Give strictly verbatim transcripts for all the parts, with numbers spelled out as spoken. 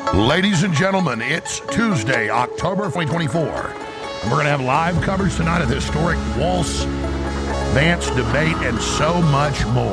Ladies and gentlemen, it's Tuesday, October twenty twenty-four, and we're going to have live coverage tonight of the historic Walz-Vance debate and so much more.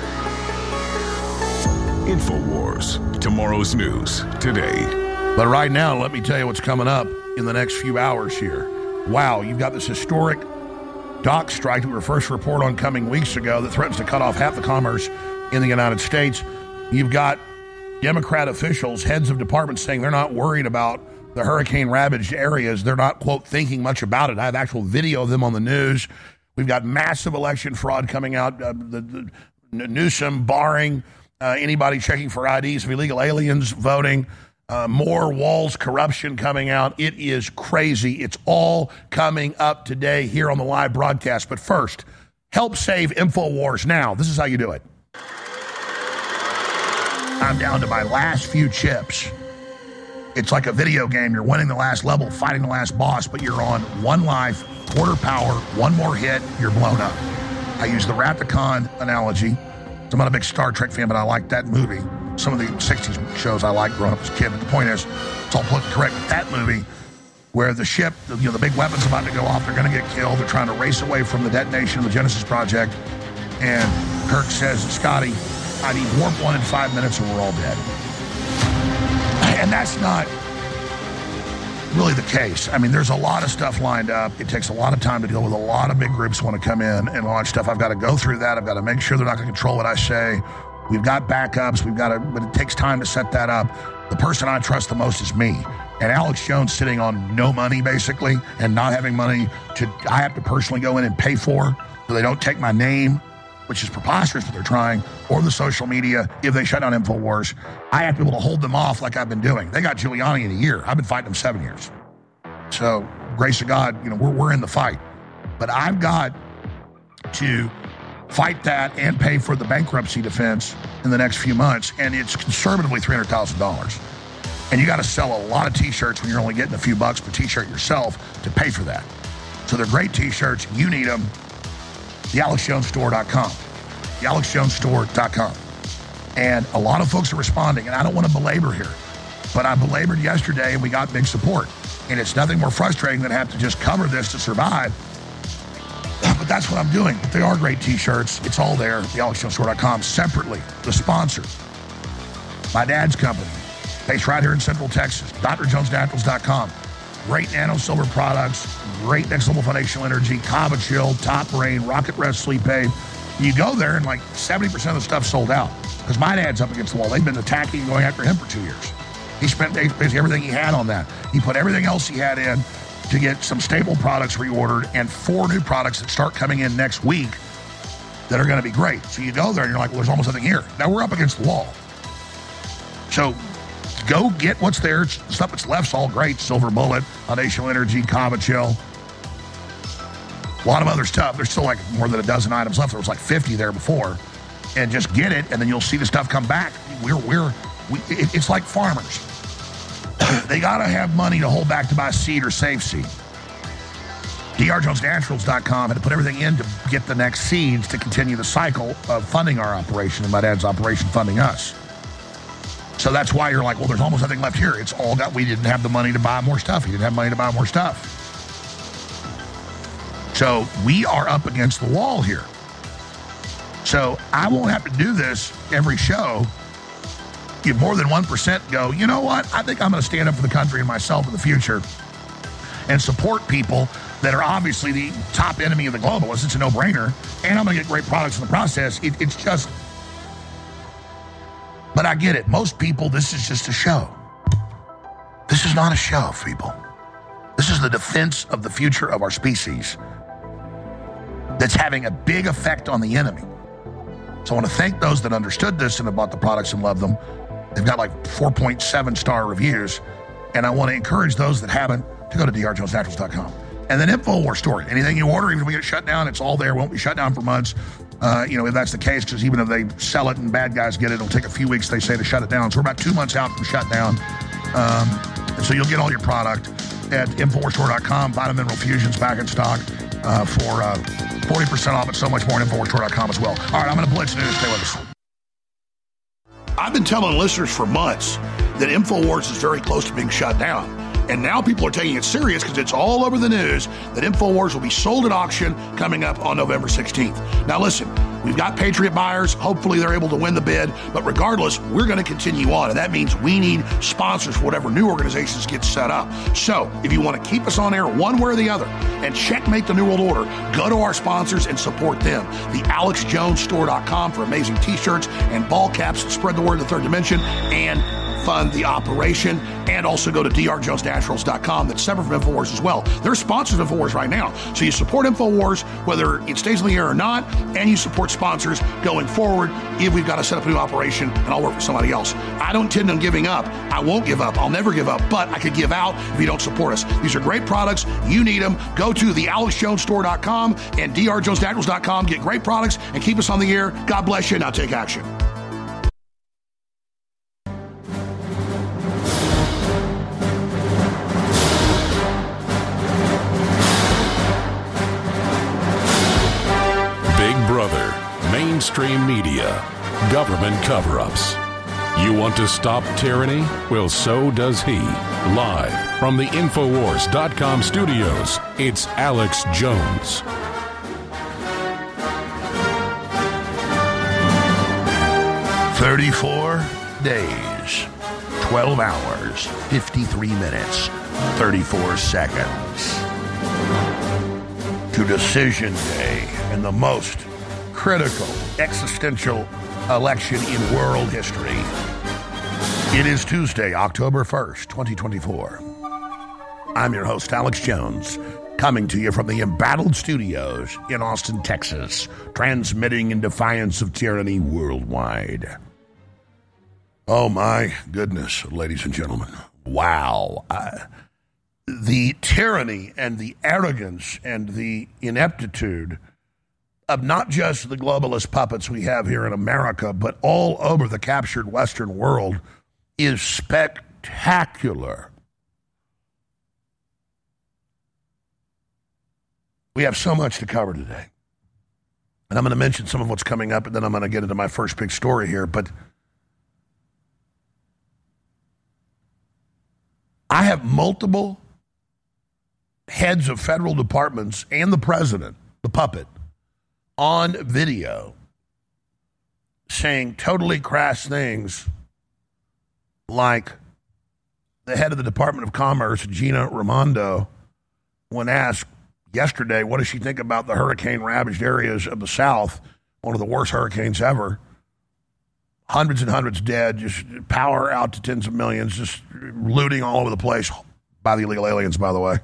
InfoWars, tomorrow's news today. But right now, let me tell you what's coming up in the next few hours here. Wow, you've got this historic dock strike that we were first reported on coming weeks ago that threatens to cut off half the commerce in the United States. You've got Democrat officials, heads of departments saying they're not worried about the hurricane-ravaged areas. They're not, quote, thinking much about it. I have actual video of them on the news. We've got massive election fraud coming out. Uh, the, the Newsom barring uh, anybody checking for I Ds of illegal aliens voting. Uh, more Walz corruption coming out. It is crazy. It's all coming up today here on the live broadcast. But first, help save InfoWars now. This is how you do it. I'm down to my last few chips. It's like a video game. You're winning the last level, fighting the last boss, but you're on one life, quarter power, one more hit, you're blown up. I use the Rathacon analogy. I'm not a big Star Trek fan, but I like that movie. Some of the sixties shows I liked growing up as a kid, but the point is, it's all politically correct. But that movie, where the ship, you know, the big weapon's about to go off, they're going to get killed, they're trying to race away from the detonation of the Genesis Project, and Kirk says, Scotty, I need warp one in five minutes or we're all dead. And that's not really the case. I mean, there's a lot of stuff lined up. It takes a lot of time to deal with a lot of big groups want to come in and launch stuff. I've got to go through that. I've got to make sure they're not going to control what I say. We've got backups. We've got to, but it takes time to set that up. The person I trust the most is me. And Alex Jones sitting on no money, basically, and not having money to, I have to personally go in and pay for, so they don't take my name, which is preposterous, but they're trying, or the social media, if they shut down InfoWars. I have to be able to hold them off like I've been doing. They got Giuliani in a year. I've been fighting them seven years. So, grace of God, you know, we're, we're in the fight. But I've got to fight that and pay for the bankruptcy defense in the next few months, and it's conservatively three hundred thousand dollars. And you got to sell a lot of T-shirts when you're only getting a few bucks per T-shirt yourself to pay for that. So they're great T-shirts. You need them. the alex jones store dot com. the alex jones store dot com. And a lot of folks are responding, and I don't want to belabor here, but I belabored yesterday, and we got big support. And it's nothing more frustrating than have to just cover this to survive. But that's what I'm doing. They are great T-shirts. It's all there, the alex jones store dot com. Separately, the sponsor, my dad's company, based right here in Central Texas, d r jones naturals dot com. Great nano silver products, great next level foundational energy, Kava Chill, Top Rain, Rocket Rest Sleep Aid. You go there and like seventy percent of the stuff sold out because my dad's up against the wall. They've been attacking and going after him for two years. He spent basically everything he had on that. He put everything else he had in to get some staple products reordered and four new products that start coming in next week that are going to be great. So you go there and you're like, well, there's almost nothing here. Now we're up against the wall. So go get what's there. It's, the stuff that's left's all great. Silver Bullet, Foundational Energy, Kava Chill. A lot of other stuff. There's still like more than a dozen items left. There was like fifty there before. And just get it, and then you'll see the stuff come back. We're, we're, we, it, it's like farmers. They got to have money to hold back to buy seed or save seed. d r jones naturals dot com had to put everything in to get the next seeds to continue the cycle of funding our operation, and my dad's operation funding us. So that's why you're like, well, there's almost nothing left here. It's all got, we didn't have the money to buy more stuff. He didn't have money to buy more stuff. So we are up against the wall here. So I won't have to do this every show. If more than one percent go, you know what? I think I'm going to stand up for the country and myself in the future and support people that are obviously the top enemy of the globalists. It's a no-brainer. And I'm going to get great products in the process. It, it's just... But I get it. Most people, this is just a show. This is not a show, people. This is the defense of the future of our species that's having a big effect on the enemy. So I want to thank those that understood this and have bought the products and love them. They've got like four point seven star reviews. And I want to encourage those that haven't to go to d r jones naturals dot com. And then InfoWars story. Anything you order, even if we get it shut down, it's all there. It won't be shut down for months. Uh, you know, if that's the case, because even if they sell it and bad guys get it, it'll take a few weeks, they say, to shut it down. So we're about two months out from shutdown. Um, and so you'll get all your product at infowars store dot com. Vitamin Mineral Fusion's back in stock uh, for uh, forty percent off and so much more at infowars store dot com as well. All right, I'm going to blitz news. Stay with us. I've been telling listeners for months that InfoWars is very close to being shut down. And now people are taking it serious because it's all over the news that InfoWars will be sold at auction coming up on November sixteenth. Now listen, we've got Patriot buyers. Hopefully they're able to win the bid. But regardless, we're going to continue on. And that means we need sponsors for whatever new organizations get set up. So if you want to keep us on air one way or the other and checkmate the New World Order, go to our sponsors and support them. The alex jones store dot com for amazing t-shirts and ball caps that spread the word in the third dimension and fund the operation, and also go to d r jones naturals dot com. That's separate from InfoWars as well. They're sponsors of InfoWars right now. So you support InfoWars whether it stays in the air or not, and you support sponsors going forward if we've got to set up a new operation and I'll work for somebody else. I don't intend on giving up. I won't give up. I'll never give up, but I could give out if you don't support us. These are great products. You need them. Go to the alex jones store dot com and d r jones naturals dot com. Get great products and keep us on the air. God bless you. Now take action. Mainstream media, government cover-ups. You want to stop tyranny? Well, so does he. Live from the Infowars dot com studios, it's Alex Jones. thirty-four days, twelve hours, fifty-three minutes, thirty-four seconds to Decision Day and the most critical, existential election in world history. It is Tuesday, October first, twenty twenty-four. I'm your host, Alex Jones, coming to you from the embattled studios in Austin, Texas, transmitting in defiance of tyranny worldwide. Oh my goodness, ladies and gentlemen. Wow. Uh, the tyranny and the arrogance and the ineptitude of not just the globalist puppets we have here in America, but all over the captured Western world is spectacular. We have so much to cover today. And I'm going to mention some of what's coming up, and then I'm going to get into my first big story here. But I have multiple heads of federal departments and the president, the puppet, on video saying totally crass things like the head of the Department of Commerce, Gina Raimondo, when asked yesterday what does she think about the hurricane-ravaged areas of the South, one of the worst hurricanes ever, hundreds and hundreds dead, just power out to tens of millions, just looting all over the place by the illegal aliens, by the way.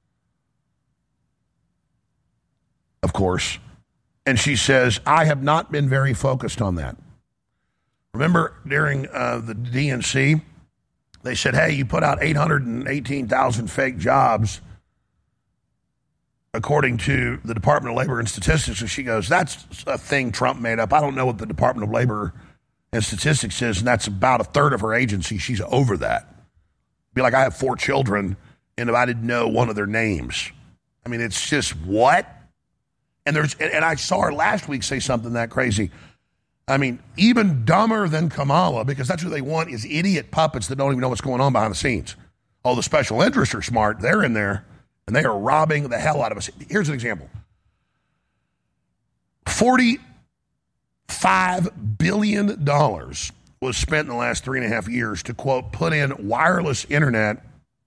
Of course. And she says, I have not been very focused on that. Remember during uh, the D N C, they said, hey, you put out eight hundred eighteen thousand fake jobs, according to the Department of Labor and Statistics. And she goes, that's a thing Trump made up. I don't know what the Department of Labor and Statistics is, and that's about a third of her agency. She's over that. Be like, I have four children, and if I didn't know one of their names. I mean, it's just what? And there's, and I saw her last week say something that crazy. I mean, even dumber than Kamala, because that's what they want, is idiot puppets that don't even know what's going on behind the scenes. Oh, the special interests are smart. They're in there, and they are robbing the hell out of us. Here's an example. forty-five billion dollars was spent in the last three and a half years to, quote, put in wireless internet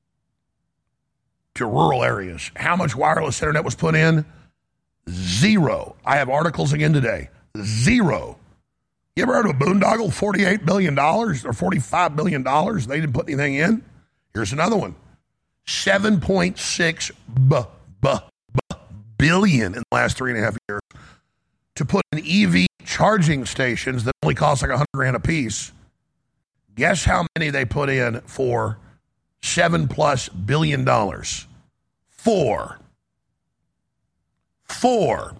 to rural areas. How much wireless internet was put in? Zero. I have articles again today. Zero. You ever heard of a boondoggle? forty-eight billion dollars or forty-five billion dollars? They didn't put anything in. Here's another one. seven point six b- b- b- billion in the last three and a half years to put in E V charging stations that only cost like a hundred grand a piece. Guess how many they put in for seven plus billion dollars? Four. Four.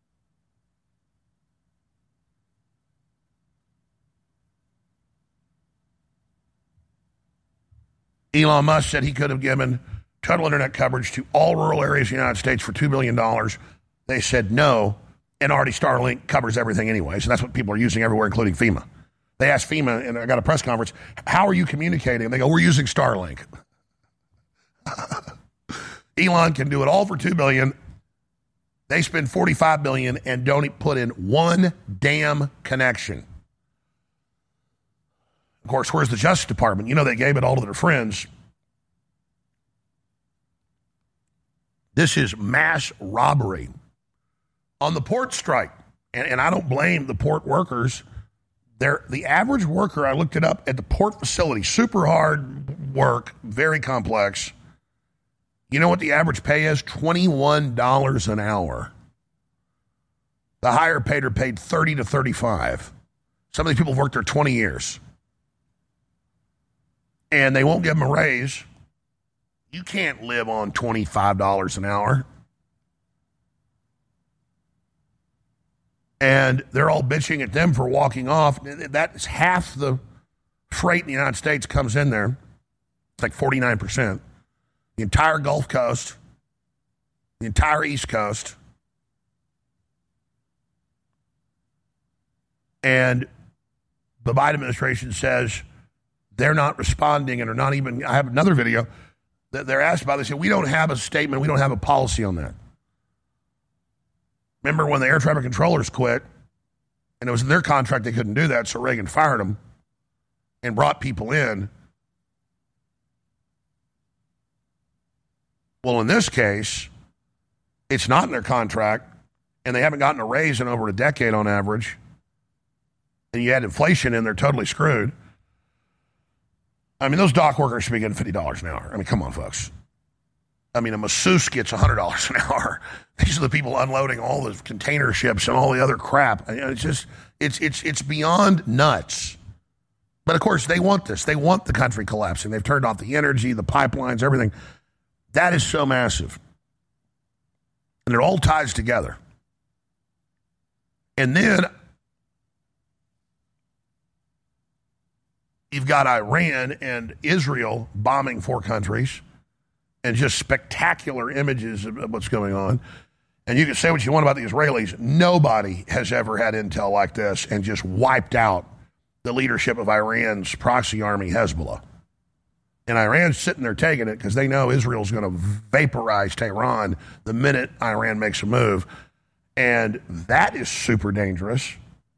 Elon Musk said he could have given total internet coverage to all rural areas of the United States for two billion dollars. They said no, and already Starlink covers everything anyway, so that's what people are using everywhere, including FEMA. They asked FEMA, and I got a press conference, how are you communicating? And they go, we're using Starlink. Elon can do it all for two billion dollars. They spend forty-five billion dollars and don't put in one damn connection. Of course, where's the Justice Department? You know, they gave it all to their friends. This is mass robbery. On the port strike, and, and I don't blame the port workers. They're, the average worker, I looked it up, at the port facility, super hard work, very complex. You know what the average pay is? twenty-one dollars an hour. The higher paid are paid thirty to thirty-five. Some of these people have worked there twenty years. And they won't give them a raise. You can't live on twenty-five dollars an hour. And they're all bitching at them for walking off. That's half the freight in the United States comes in there. It's like forty-nine percent. The entire Gulf Coast, the entire East Coast. And the Biden administration says they're not responding and are not even, I have another video that they're asked about. They say, we don't have a statement, we don't have a policy on that. Remember when the air traffic controllers quit, and it was in their contract they couldn't do that, so Reagan fired them and brought people in. Well, in this case, it's not in their contract, and they haven't gotten a raise in over a decade on average. And you add inflation in, they're totally screwed. I mean, those dock workers should be getting fifty dollars an hour. I mean, come on, folks. I mean, a masseuse gets one hundred dollars an hour. These are the people unloading all the container ships and all the other crap. It's just, it's it's it's beyond nuts. But, of course, they want this. They want the country collapsing. They've turned off the energy, the pipelines, everything. That is so massive. And it all ties together. And then you've got Iran and Israel bombing four countries and just spectacular images of what's going on. And you can say what you want about the Israelis. Nobody has ever had intel like this and just wiped out the leadership of Iran's proxy army, Hezbollah. And Iran's sitting there taking it because they know Israel's going to vaporize Tehran the minute Iran makes a move. And that is super dangerous.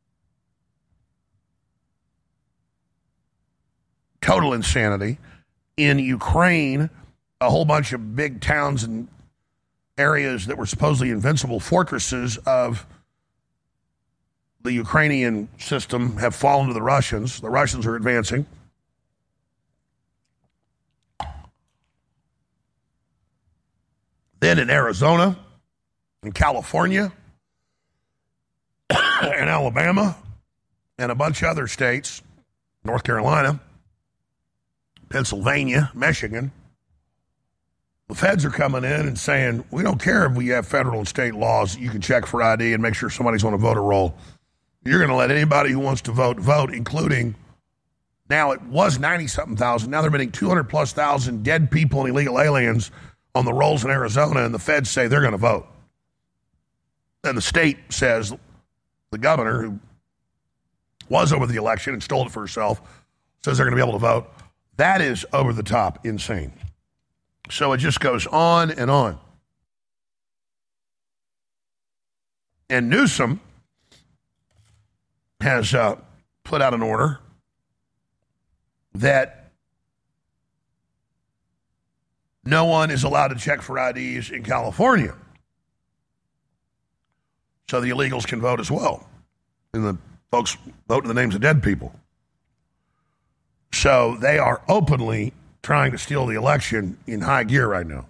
Total insanity. In Ukraine, a whole bunch of big towns and areas that were supposedly invincible fortresses of the Ukrainian system have fallen to the Russians. The Russians are advancing. Then in Arizona, in California, and Alabama, and a bunch of other states, North Carolina, Pennsylvania, Michigan, the feds are coming in and saying, we don't care if we have federal and state laws. You can check for I D and make sure somebody's on a voter roll. You're going to let anybody who wants to vote, vote, including, now it was ninety-something thousand. Now they're admitting two hundred plus thousand dead people and illegal aliens on the rolls in Arizona, and the feds say they're going to vote. And the state says, the governor, who was over the election and stole it for herself, says they're going to be able to vote. That is over the top insane. So it just goes on and on. And Newsom has uh, put out an order that no one is allowed to check for I Ds in California. So the illegals can vote as well. And the folks vote in the names of dead people. So they are openly trying to steal the election in high gear right now.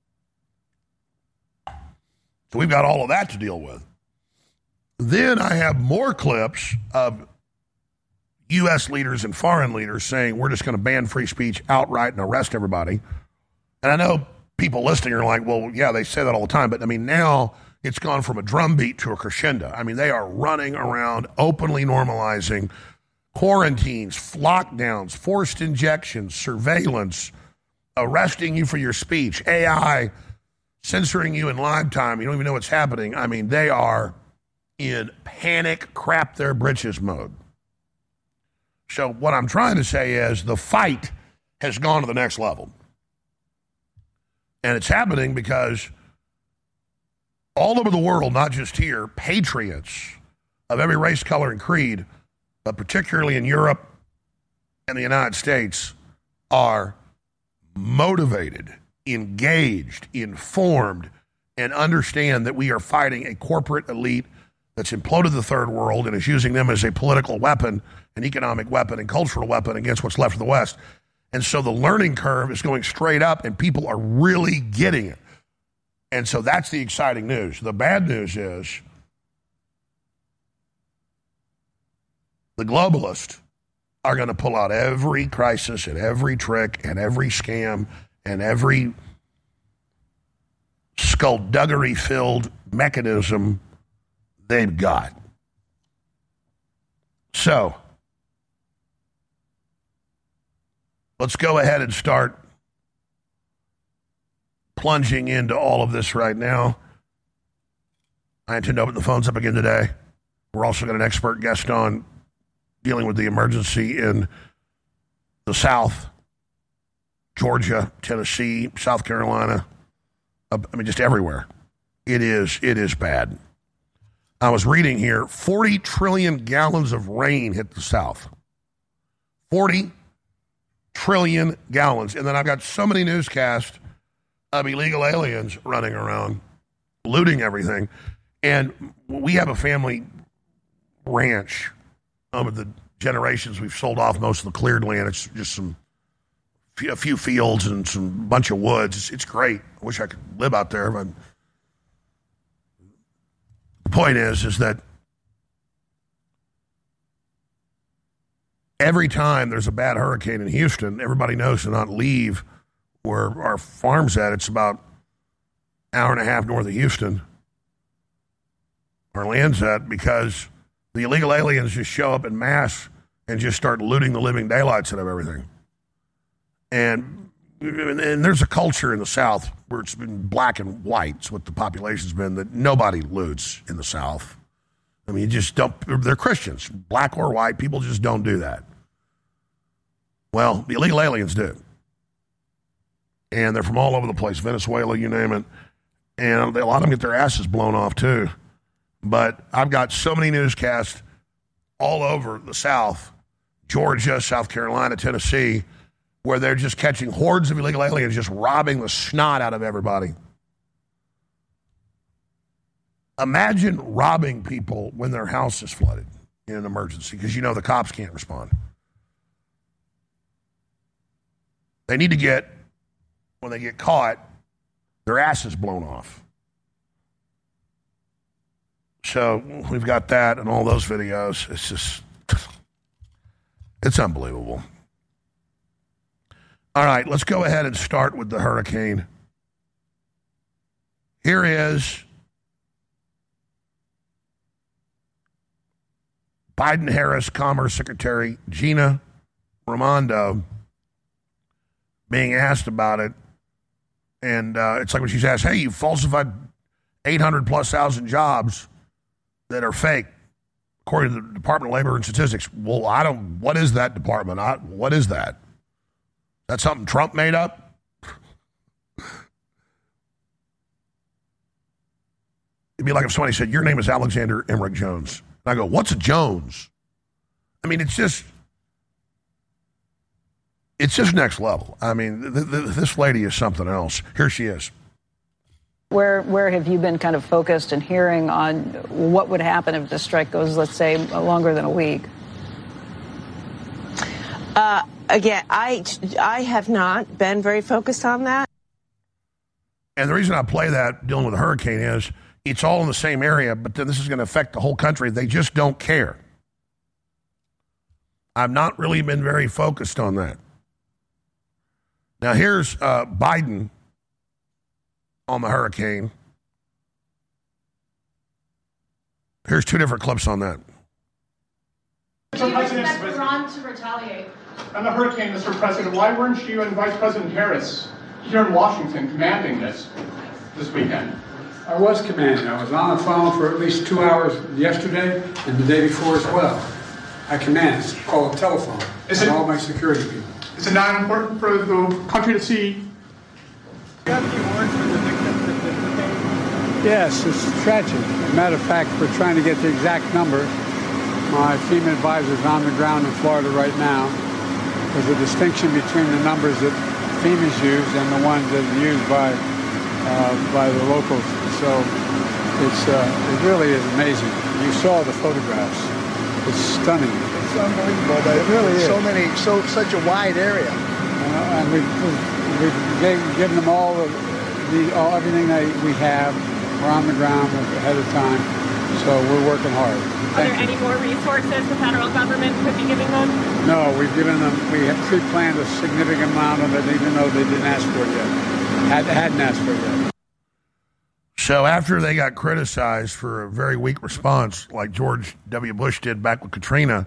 So we've got all of that to deal with. Then I have more clips of U S leaders and foreign leaders saying we're just going to ban free speech outright and arrest everybody. And I know people listening are like, well, yeah, they say that all the time. But, I mean, now it's gone from a drumbeat to a crescendo. I mean, they are running around openly normalizing quarantines, lockdowns, forced injections, surveillance, arresting you for your speech, A I censoring you in live time. You don't even know what's happening. I mean, they are in panic, crap their britches mode. So what I'm trying to say is the fight has gone to the next level. And it's happening because all over the world, not just here, patriots of every race, color, and creed, but particularly in Europe and the United States, are motivated, engaged, informed, and understand that we are fighting a corporate elite that's imploded the third world and is using them as a political weapon, an economic weapon, and cultural weapon against what's left of the West. And so the learning curve is going straight up, and people are really getting it. And so that's the exciting news. The bad news is the globalists are going to pull out every crisis and every trick and every scam and every skullduggery-filled mechanism they've got. So let's go ahead and start plunging into all of this right now. I intend to open the phones up again today. We're also got an expert guest on dealing with the emergency in the South, Georgia, Tennessee, South Carolina. I mean, just everywhere. It is, it is bad. I was reading here, forty trillion gallons of rain hit the South. forty trillion gallons. And then I've got so many newscasts of illegal aliens running around, looting everything. And we have a family ranch. Over the generations, we've sold off most of the cleared land. It's just some a few fields and some bunch of woods. It's, it's great. I wish I could live out there. But the point is, is that every time there's a bad hurricane in Houston, everybody knows to not leave where our farm's at. It's about an hour and a half north of Houston. Our land's at, because the illegal aliens just show up in mass and just start looting the living daylights out of everything. And, and there's a culture in the South where it's been black and white. It's what the population's been, that nobody loots in the South. I mean, you just don't, they're Christians, black or white, people just don't do that. Well, the illegal aliens do. And they're from all over the place, Venezuela, you name it. And a lot of them get their asses blown off too. But I've got so many newscasts all over the South, Georgia, South Carolina, Tennessee, where they're just catching hordes of illegal aliens, just robbing the snot out of everybody. Imagine robbing people when their house is flooded in an emergency, because you know the cops can't respond. They need to get, when they get caught, their asses blown off. So we've got that and all those videos. It's just, it's unbelievable. All right, let's go ahead and start with the hurricane. Here is Biden-Harris Commerce Secretary Gina Raimondo being asked about it. And uh, it's like when she's asked, hey, you falsified eight hundred plus thousand jobs that are fake, according to the Department of Labor and Statistics. Well, I don't, what is that department? I, what is that? That's something Trump made up? It'd be like if somebody said, your name is Alexander Emmerich Jones. And I go, what's a Jones? I mean, it's just, it's just next level. I mean, th- th- this lady is something else. Here she is. Where where have you been kind of focused and hearing on what would happen if the strike goes, let's say, longer than a week? Uh, again, I I have not been very focused on that. And the reason I play that dealing with a hurricane is it's all in the same area, but then this is going to affect the whole country. They just don't care. I've not really been very focused on that. Now here's uh, Biden on the hurricane. Here's two different clips on that. Do you expect Iran to retaliate? On the hurricane, Mister President, why weren't you and Vice President Harris here in Washington commanding this this weekend? I was commanding. I was on the phone for at least two hours yesterday and the day before as well. I command, call a telephone, Is and it- all my security people. Is it not important for the country to see? Yes, it's tragic. As a matter of fact, we're trying to get the exact number. My FEMA advisor is on the ground in Florida right now. There's a distinction between the numbers that FEMA's used and the ones that are used by uh, by the locals. So it's uh, it really is amazing. You saw the photographs. It's stunning. It's unbelievable. But it really is. So many, so such a wide area. Uh, and we've, we've, we've gave, given them all, the, the, all everything that we have. We're on the ground ahead of time, so we're working hard. Are Thank there you. any more resources the federal government could be giving them? No, we've given them, we have pre-planned a significant amount of it, even though they didn't ask for it yet. Had, hadn't asked for it yet. So after they got criticized for a very weak response, like George W. Bush did back with Katrina,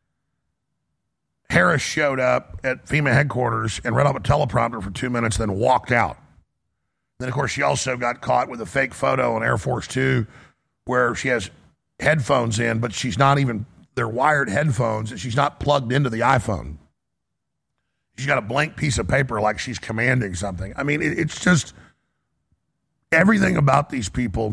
Harris showed up at FEMA headquarters and read off a teleprompter for two minutes, then walked out. Then, of course, she also got caught with a fake photo on Air Force Two where she has headphones in, but she's not even, they're wired headphones, and she's not plugged into the iPhone. She's got a blank piece of paper like she's commanding something. I mean, it, it's just everything about these people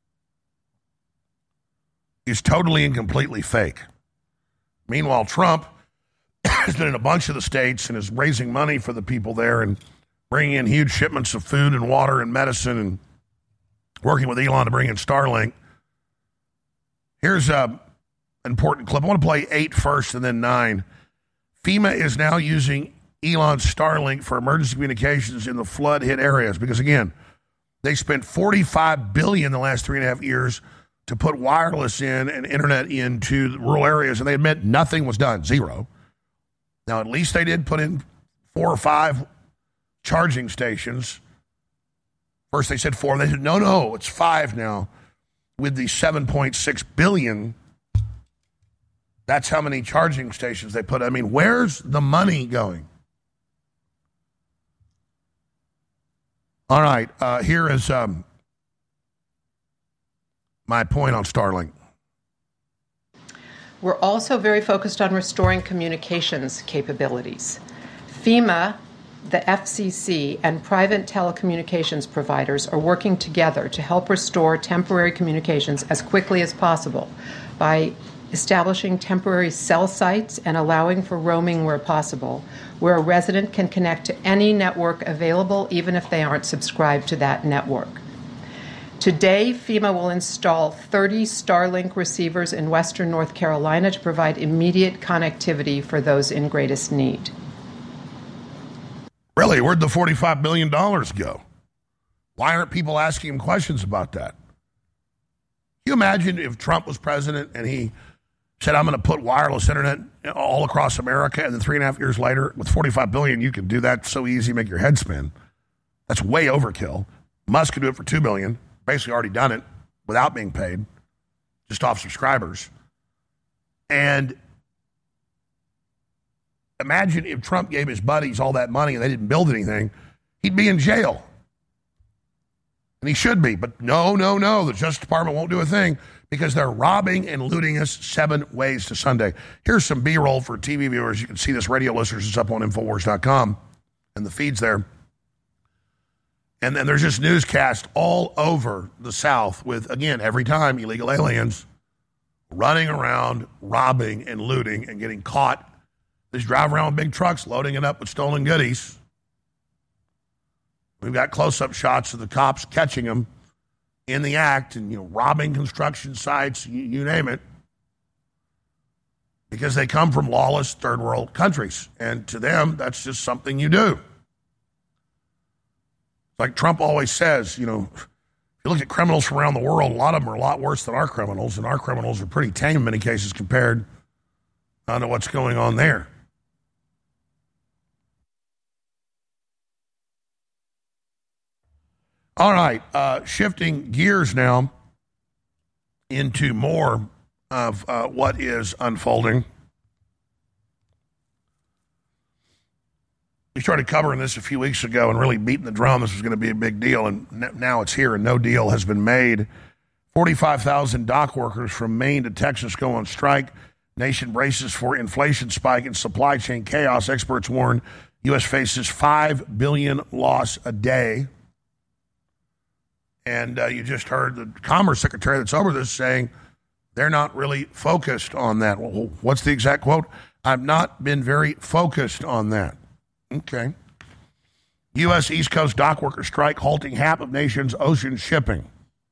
is totally and completely fake. Meanwhile, Trump has been in a bunch of the states and is raising money for the people there and bringing in huge shipments of food and water and medicine and working with Elon to bring in Starlink. Here's an important clip. I want to play eight first and then nine. FEMA is now using Elon's Starlink for emergency communications in the flood-hit areas because, again, they spent forty-five billion dollars in the last three and a half years to put wireless in and internet into the rural areas, and they admit nothing was done, zero. Now, at least they did put in four or five charging stations. First they said four. They said, no, no, it's five now. With the seven point six billion dollars, that's how many charging stations they put. I mean, where's the money going? All right, uh, here is um, my point on Starlink. We're also very focused on restoring communications capabilities. FEMA, the F C C, and private telecommunications providers are working together to help restore temporary communications as quickly as possible by establishing temporary cell sites and allowing for roaming where possible, where a resident can connect to any network available even if they aren't subscribed to that network. Today, FEMA will install thirty Starlink receivers in western North Carolina to provide immediate connectivity for those in greatest need. Really, where'd the forty-five billion dollars go? Why aren't people asking him questions about that? Can you imagine if Trump was president and he said, I'm going to put wireless internet all across America, and then three and a half years later, with forty-five billion dollars, you can do that so easy, make your head spin. That's way overkill. Musk could do it for two billion dollars. Basically already done it without being paid, just off subscribers. And imagine if Trump gave his buddies all that money and they didn't build anything, he'd be in jail. And he should be. But no, no, no, the Justice Department won't do a thing because they're robbing and looting us seven ways to Sunday. Here's some B-roll for T V viewers. You can see this, radio listeners. It's up on Infowars dot com and the feeds there. And then there's just newscasts all over the South with, again, every time illegal aliens running around, robbing and looting and getting caught. They just drive around with big trucks, loading it up with stolen goodies. We've got close-up shots of the cops catching them in the act and, you know, robbing construction sites, you, you name it, because they come from lawless third-world countries. And to them, that's just something you do. Like Trump always says, you know, if you look at criminals from around the world, a lot of them are a lot worse than our criminals, and our criminals are pretty tame in many cases compared uh, to what's going on there. All right, uh, shifting gears now into more of uh, what is unfolding. We started covering this a few weeks ago and really beating the drum. This was going to be a big deal, and now it's here, and no deal has been made. forty-five thousand dock workers from Maine to Texas go on strike. Nation braces for inflation spike and supply chain chaos. Experts warn U S faces five billion dollars loss a day. And uh, you just heard the Commerce Secretary that's over this saying they're not really focused on that. Well, what's the exact quote? I've not been very focused on that. Okay. U S East Coast dock worker strike halting half of nation's ocean shipping.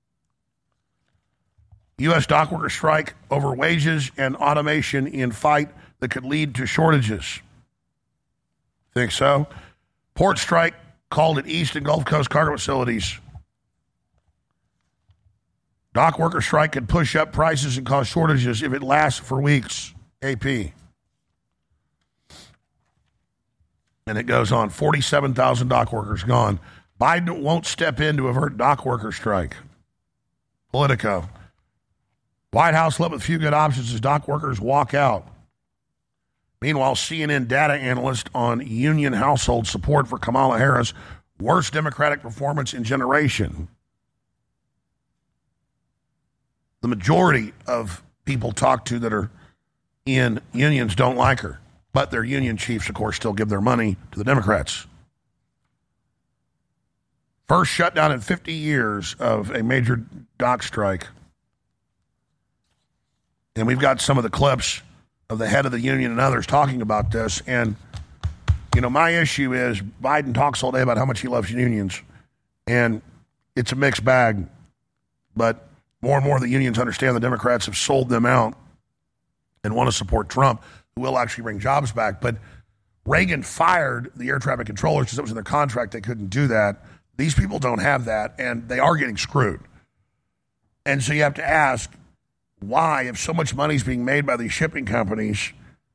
U S dock worker strike over wages and automation in fight that could lead to shortages. Think so? Port strike called at East and Gulf Coast cargo facilities. Dock worker strike could push up prices and cause shortages if it lasts for weeks. A P. And it goes on. forty-seven thousand dock workers gone. Biden won't step in to avert dock worker strike. Politico. White House left with few good options as dock workers walk out. Meanwhile, C N N data analyst on union household support for Kamala Harris, worst Democratic performance in generation. The majority of people talked to that are in unions don't like her, but their union chiefs, of course, still give their money to the Democrats. First shutdown in fifty years of a major dock strike. And we've got some of the clips of the head of the union and others talking about this. And, you know, my issue is Biden talks all day about how much he loves unions. And it's a mixed bag. But more and more the unions understand the Democrats have sold them out and want to support Trump, who will actually bring jobs back. But Reagan fired the air traffic controllers because it was in their contract. They couldn't do that. These people don't have that, and they are getting screwed. And so you have to ask, why, if so much money is being made by these shipping companies,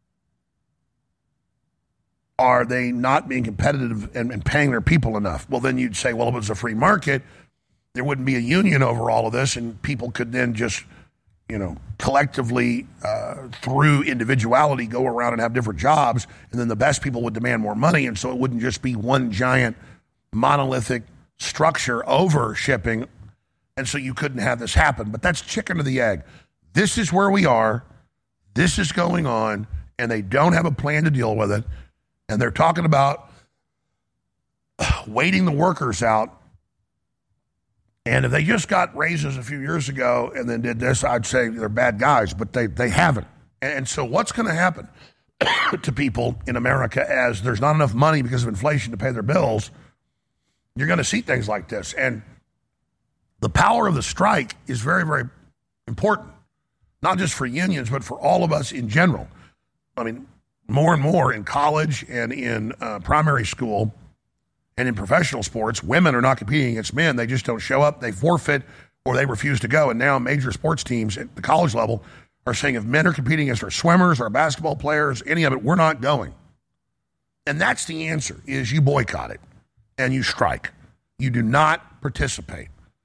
are they not being competitive and, and paying their people enough? Well, then you'd say, well, if it was a free market, there wouldn't be a union over all of this, and people could then just, you know, collectively, uh, through individuality, go around and have different jobs, and then the best people would demand more money, and so it wouldn't just be one giant monolithic structure over shipping, and so you couldn't have this happen. But that's chicken or the egg. This is where we are. This is going on, and they don't have a plan to deal with it. And they're talking about waiting the workers out. And if they just got raises a few years ago and then did this, I'd say they're bad guys, but they, they haven't. And so what's going to happen to people in America as there's not enough money because of inflation to pay their bills? You're going to see things like this. And the power of the strike is very, very important. Not just for unions, but for all of us in general. I mean, more and more in college and in uh, primary school and in professional sports, women are not competing against men. They just don't show up. They forfeit or they refuse to go. And now major sports teams at the college level are saying if men are competing against our swimmers, our basketball players, any of it, we're not going. And that's the answer, is you boycott it and you strike. You do not participate.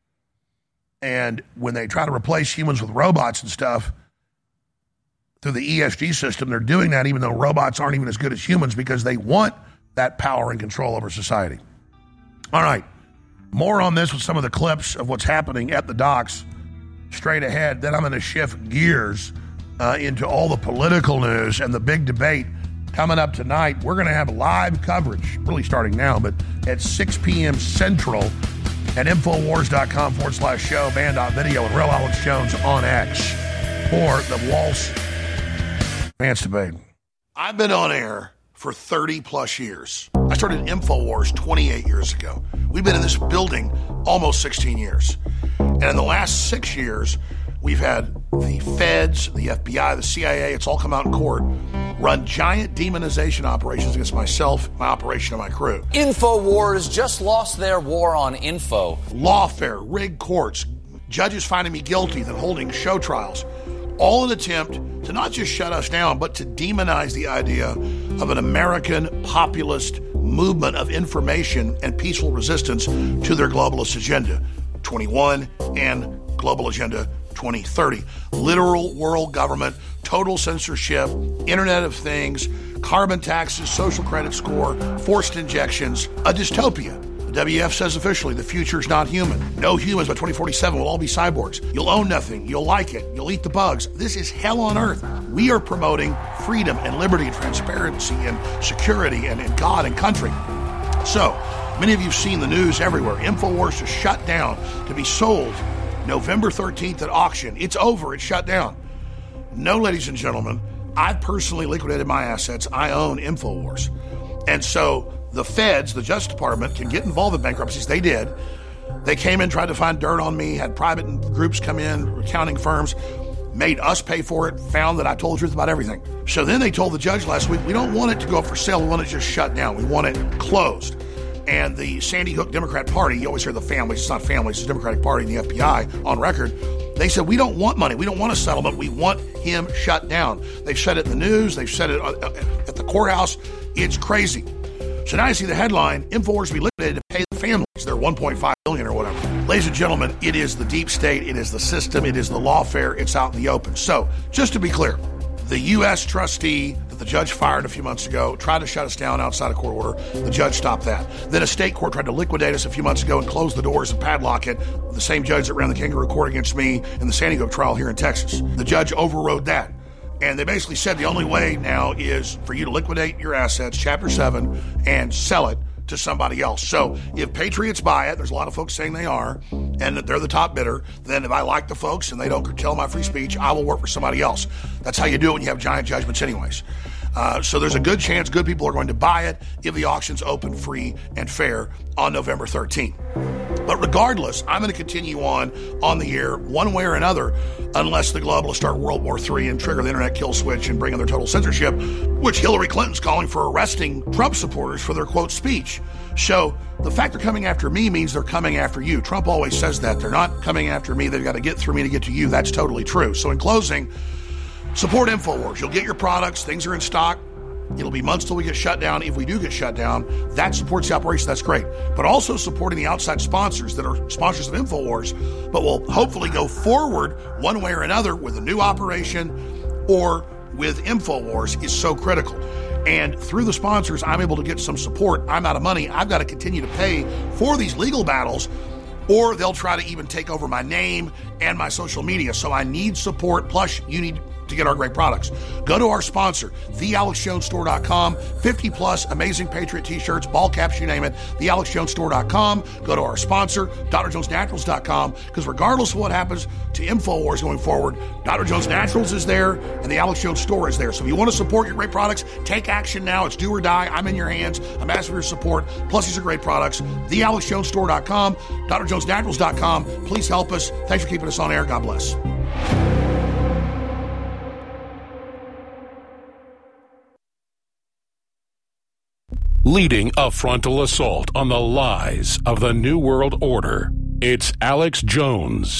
And when they try to replace humans with robots and stuff through the E S G system, they're doing that even though robots aren't even as good as humans because they want that power and control over society. All right. More on this with some of the clips of what's happening at the docks straight ahead. Then I'm going to shift gears uh, into all the political news and the big debate coming up tonight. We're going to have live coverage, really starting now, but at six p.m. Central at Infowars.com forward slash show, band.video, and Real Alex Jones on X for the Walsh Vance debate. I've been on air for thirty plus years. I started Infowars twenty-eight years ago. We've been in this building almost sixteen years. And in the last six years, we've had the feds, the F B I, the C I A, it's all come out in court, run giant demonization operations against myself, my operation, and my crew. Infowars just lost their war on info. Lawfare, rigged courts, judges finding me guilty, then holding show trials. All in an attempt to not just shut us down, but to demonize the idea of an American populist movement of information and peaceful resistance to their globalist agenda twenty-one and global agenda twenty thirty. Literal world government, total censorship, Internet of Things, carbon taxes, social credit score, forced injections, a dystopia. The W F says officially the future's not human. No humans by twenty forty-seven will all be cyborgs. You'll own nothing. You'll like it. You'll eat the bugs. This is hell on earth. We are promoting freedom and liberty and transparency and security and, and God and country. So, many of you have seen the news everywhere. InfoWars is shut down to be sold November thirteenth at auction. It's over. It's shut down. No, ladies and gentlemen, I've personally liquidated my assets. I own InfoWars. And so the feds, the Justice Department, can get involved in bankruptcies. They did. They came in, tried to find dirt on me, had private groups come in, accounting firms, made us pay for it, found that I told the truth about everything. So then they told the judge last week, we don't want it to go up for sale. We want it just shut down. We want it closed. And the Sandy Hook Democrat Party, you always hear the families, it's not families, it's the Democratic Party and the F B I on record. They said, we don't want money. We don't want a settlement. We want him shut down. They've said it in the news. They've said it at the courthouse. It's crazy. So now you see the headline, InfoWars be liquidated to pay the families their one point five billion dollars or whatever. Ladies and gentlemen, it is the deep state. It is the system. It is the lawfare. It's out in the open. So just to be clear, the U S trustee that the judge fired a few months ago tried to shut us down outside of court order. The judge stopped that. Then a state court tried to liquidate us a few months ago and close the doors and padlock it. The same judge that ran the kangaroo court against me in the Sandy Hook trial here in Texas. The judge overrode that. And they basically said the only way now is for you to liquidate your assets, Chapter seven, and sell it to somebody else. So if Patriots buy it, there's a lot of folks saying they are, and that they're the top bidder, then if I like the folks and they don't curtail my free speech, I will work for somebody else. That's how you do it when you have giant judgments anyways. Uh, so there's a good chance good people are going to buy it if the auction's open, free, and fair on November thirteenth. But regardless, I'm going to continue on on the air one way or another unless the globalists start World War Three and trigger the internet kill switch and bring in their total censorship, which Hillary Clinton's calling for arresting Trump supporters for their, quote, speech. So the fact they're coming after me means they're coming after you. Trump always says that. They're not coming after me. They've got to get through me to get to you. That's totally true. So in closing, support InfoWars. You'll get your products. Things are in stock. It'll be months till we get shut down. If we do get shut down, that supports the operation. That's great. But also supporting the outside sponsors that are sponsors of InfoWars, but will hopefully go forward one way or another with a new operation or with InfoWars is so critical. And through the sponsors, I'm able to get some support. I'm out of money. I've got to continue to pay for these legal battles, or they'll try to even take over my name and my social media. So I need support. Plus, you need to get our great products. Go to our sponsor, the alex jones store dot com. fifty plus amazing Patriot t-shirts, ball caps, you name it, the alex jones store dot com. Go to our sponsor, d r jones naturals dot com, because regardless of what happens to InfoWars going forward, Doctor Jones Naturals is there and the Alex Jones Store is there. So if you want to support your great products, take action now. It's do or die. I'm in your hands. I'm asking for your support. Plus, these are great products. the alex jones store dot com, d r jones naturals dot com. Please help us. Thanks for keeping us on air. God bless. Leading a frontal assault on the lies of the New World Order, it's Alex Jones.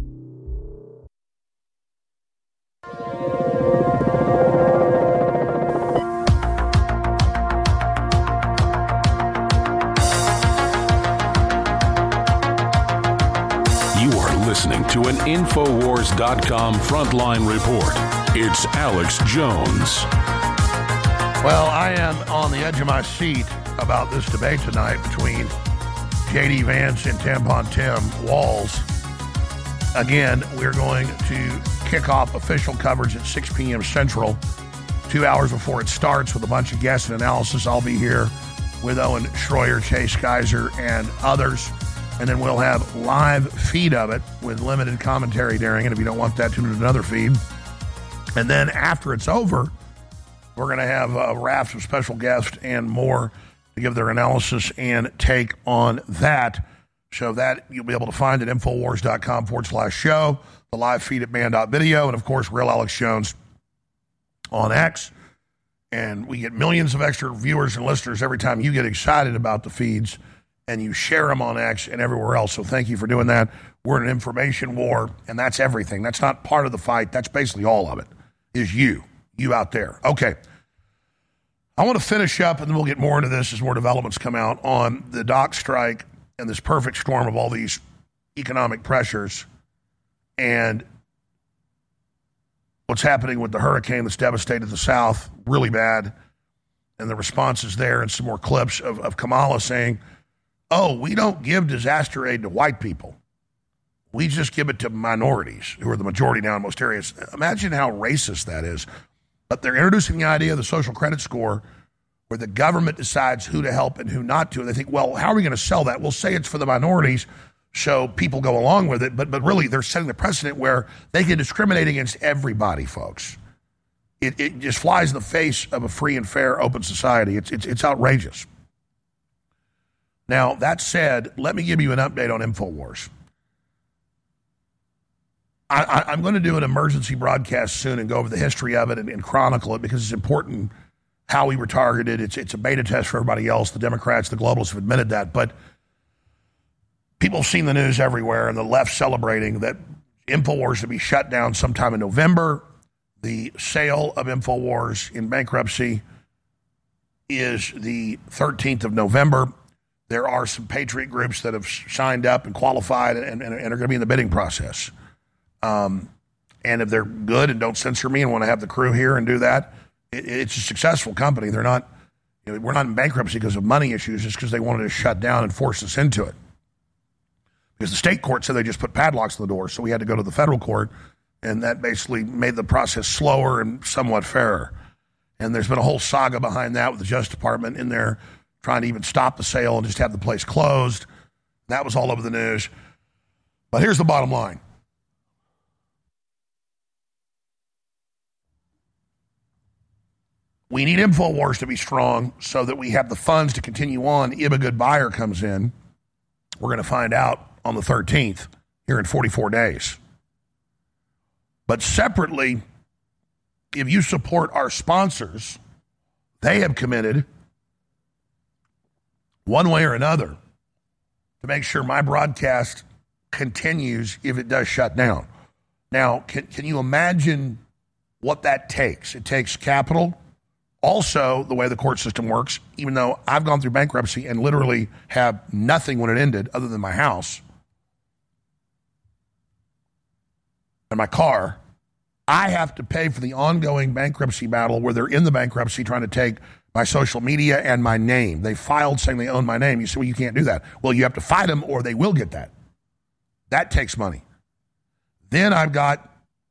You are listening to an Infowars dot com frontline report. It's Alex Jones. Well, I am on the edge of my seat about this debate tonight between J D Vance and Tampon Tim Walz. Again, we're going to kick off official coverage at six p.m. Central, two hours before it starts, with a bunch of guests and analysis. I'll be here with Owen Schroyer, Chase Geiser, and others. And then we'll have live feed of it with limited commentary during it. If you don't want that, tune in to another feed. And then after it's over, we're going to have a raft of special guests and more to give their analysis and take on that. So that you'll be able to find at Infowars dot com forward slash show, the live feed at band dot video, and of course, Real Alex Jones on X. And we get millions of extra viewers and listeners every time you get excited about the feeds and you share them on X and everywhere else. So thank you for doing that. We're in an information war, and that's everything. That's not part of the fight. That's basically all of it, is you. You out there. Okay. I want to finish up, and then we'll get more into this as more developments come out on the dock strike and this perfect storm of all these economic pressures and what's happening with the hurricane that's devastated the South really bad, and the responses there, and some more clips of, of Kamala saying, oh, we don't give disaster aid to white people. we just give it to minorities who are the majority now in most areas. Imagine how racist that is. But they're introducing the idea of the social credit score where the government decides who to help and who not to. And they think, well, how are we going to sell that? We'll say it's for the minorities so people go along with it. But but really, they're setting the precedent where they can discriminate against everybody, folks. It, it just flies in the face of a free and fair, open society. It's, it's, it's outrageous. Now, that said, let me give you an update on InfoWars. I, I, I'm going to do an emergency broadcast soon and go over the history of it and, and chronicle it because it's important how we were targeted. It's, it's a beta test for everybody else. The Democrats, the globalists have admitted that. But people have seen the news everywhere and the left celebrating that InfoWars should be shut down sometime in November. The sale of InfoWars in bankruptcy is the thirteenth of November. There are some patriot groups that have signed up and qualified and, and, and are going to be in the bidding process. Um, and if they're good and don't censor me and want to have the crew here and do that, it, it's a successful company. They're not, you know, we're not in bankruptcy because of money issues, just because they wanted to shut down and force us into it. Because the state court said they just put padlocks on the door, so we had to go to the federal court, and that basically made the process slower and somewhat fairer. And there's been a whole saga behind that with the Justice Department in there trying to even stop the sale and just have the place closed. That was all over the news. But here's the bottom line. We need InfoWars to be strong so that we have the funds to continue on if a good buyer comes in. We're going to find out on the thirteenth, here in forty-four days. But separately, if you support our sponsors, they have committed, one way or another, to make sure my broadcast continues if it does shut down. Now, can, can you imagine what that takes? It takes capital. Also, the way the court system works, even though I've gone through bankruptcy and literally have nothing when it ended other than my house and my car, I have to pay for the ongoing bankruptcy battle where they're in the bankruptcy trying to take my social media and my name. They filed saying they own my name. You say, well, you can't do that. Well, you have to fight them or they will get that. That takes money. Then I've got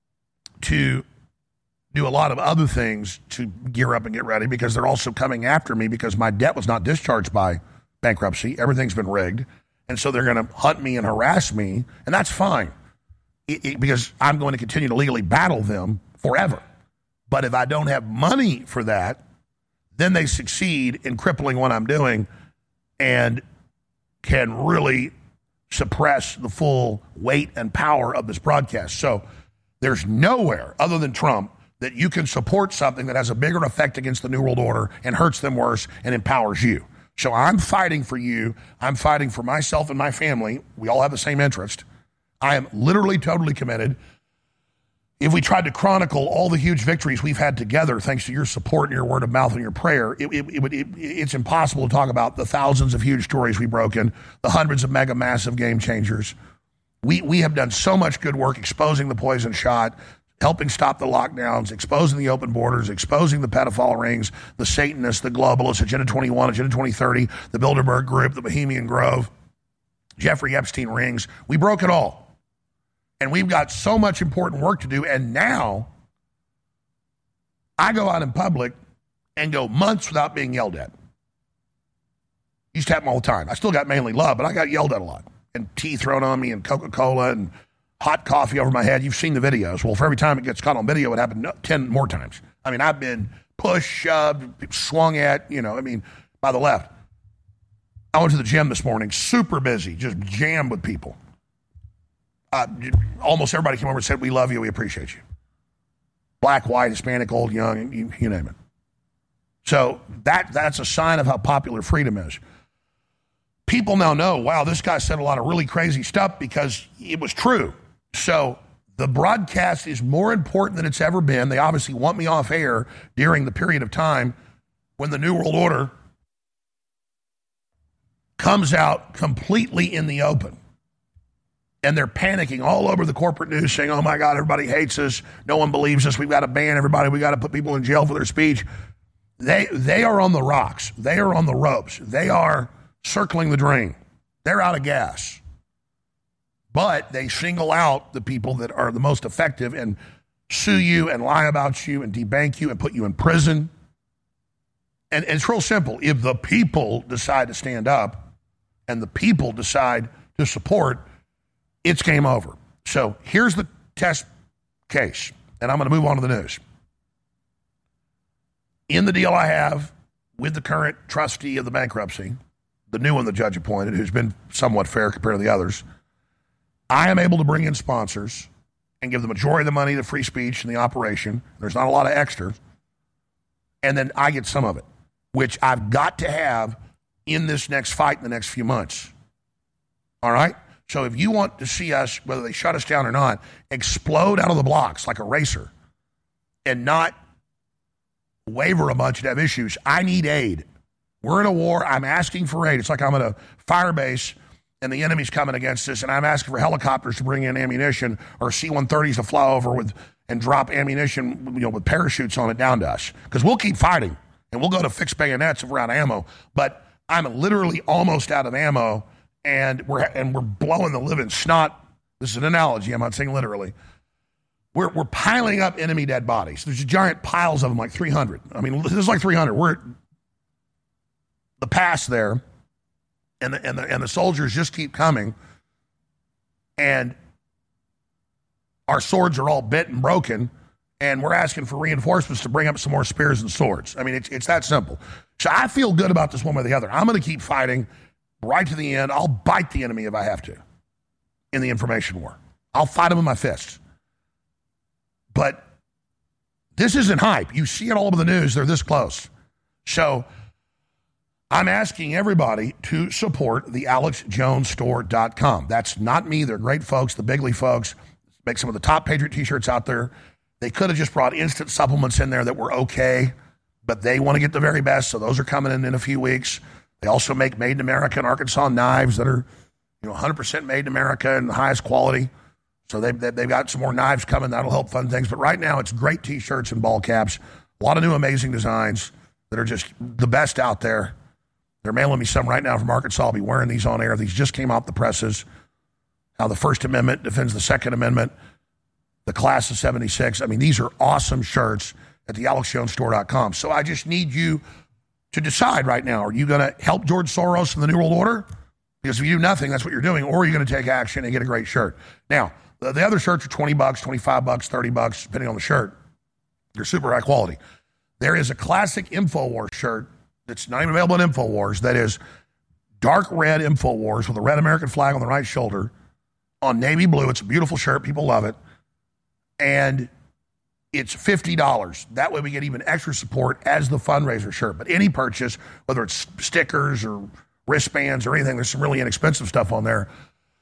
to do a lot of other things to gear up and get ready because they're also coming after me because my debt was not discharged by bankruptcy. Everything's been rigged. And so they're going to hunt me and harass me, and that's fine it, it, because I'm going to continue to legally battle them forever. But if I don't have money for that, then they succeed in crippling what I'm doing and can really suppress the full weight and power of this broadcast. So there's nowhere other than Trump that you can support something that has a bigger effect against the New World Order and hurts them worse and empowers you. So I'm fighting for you. I'm fighting for myself and my family. We all have the same interest. I am literally totally committed. If we tried to chronicle all the huge victories we've had together, thanks to your support and your word of mouth and your prayer, it, it, it, it, it's impossible to talk about the thousands of huge stories we've broken, the hundreds of mega massive game changers. We, we have done so much good work exposing the poison shot, helping stop the lockdowns, exposing the open borders, exposing the pedophile rings, the Satanists, the globalists, Agenda twenty-one, Agenda twenty thirty, the Bilderberg Group, the Bohemian Grove, Jeffrey Epstein rings. We broke it all. And we've got so much important work to do. And now I go out in public and go months without being yelled at. Used to happen all the time. I still got mainly love, but I got yelled at a lot. And tea thrown on me and Coca-Cola and hot coffee over my head. You've seen the videos. Well, for every time it gets caught on video, it happened ten more times. I mean, I've been pushed, shoved, swung at, you know, I mean, by the left. I went to the gym this morning, super busy, just jammed with people. Uh, almost everybody came over and said, we love you, we appreciate you. Black, white, Hispanic, old, young, you, you name it. So that that's a sign of how popular freedom is. People now know, wow, this guy said a lot of really crazy stuff because it was true. So the broadcast is more important than it's ever been. They obviously want me off air during the period of time when the New World Order comes out completely in the open. And they're panicking all over the corporate news saying, oh, my God, everybody hates us. No one believes us. We've got to ban everybody. We've got to put people in jail for their speech. They, they are on the rocks. They are on the ropes. They are circling the drain. They're out of gas. but they single out the people that are the most effective and sue you and lie about you and debank you and put you in prison. And, and it's real simple. If the people decide to stand up and the people decide to support, it's game over. So here's the test case, and I'm going to move on to the news. In the deal I have with the current trustee of the bankruptcy, the new one the judge appointed, who's been somewhat fair compared to the others, I am able to bring in sponsors and give the majority of the money to free speech and the operation. There's not a lot of extra. And then I get some of it, which I've got to have in this next fight in the next few months. All right? So if you want to see us, whether they shut us down or not, explode out of the blocks like a racer and not waver a bunch and have issues, I need aid. We're in a war. I'm asking for aid. It's like I'm at a fire base and the enemy's coming against us, and I'm asking for helicopters to bring in ammunition or C one thirties to fly over with and drop ammunition, you know, with parachutes on it down to us. Because we'll keep fighting, and we'll go to fixed bayonets if we're out of ammo. But I'm literally almost out of ammo, and we're and we're blowing the living snot. This is an analogy. I'm not saying literally. We're we're piling up enemy dead bodies. There's giant piles of them, like three hundred. I mean, this is like three hundred. We're at the pass there. And the, and, the, and the soldiers just keep coming, and our swords are all bent and broken, and we're asking for reinforcements to bring up some more spears and swords. I mean, it's, it's that simple. So I feel good about this one way or the other. I'm going to keep fighting right to the end. I'll bite the enemy if I have to in the information war. I'll fight them with my fists. But this isn't hype. You see it all over the news. They're this close. So I'm asking everybody to support the alex jones store dot com. That's not me. They're great folks, the Bigley folks. Make some of the top Patriot t-shirts out there. They could have just brought instant supplements in there that were okay, but they want to get the very best, so those are coming in in a few weeks. They also make Made in America and Arkansas knives that are, you know, one hundred percent made in America and the highest quality. So they've, they've got some more knives coming. That'll help fund things. But right now, it's great t-shirts and ball caps. A lot of new amazing designs that are just the best out there. They're mailing me some right now from Arkansas. I'll be wearing these on air. These just came off the presses. How the First Amendment defends the Second Amendment. The class of seventy-six. I mean, these are awesome shirts at the alex jones store dot com. So I just need you to decide right now. Are you going to help George Soros and the New World Order? Because if you do nothing, that's what you're doing. Or are you going to take action and get a great shirt? Now, the, the other shirts are twenty bucks, twenty-five bucks, thirty bucks, depending on the shirt. They're super high quality. There is a classic InfoWars shirt that's not even available in InfoWars, that is dark red InfoWars with a red American flag on the right shoulder on navy blue. It's a beautiful shirt. People love it. And it's fifty dollars. That way we get even extra support as the fundraiser shirt. But any purchase, whether it's stickers or wristbands or anything, there's some really inexpensive stuff on there.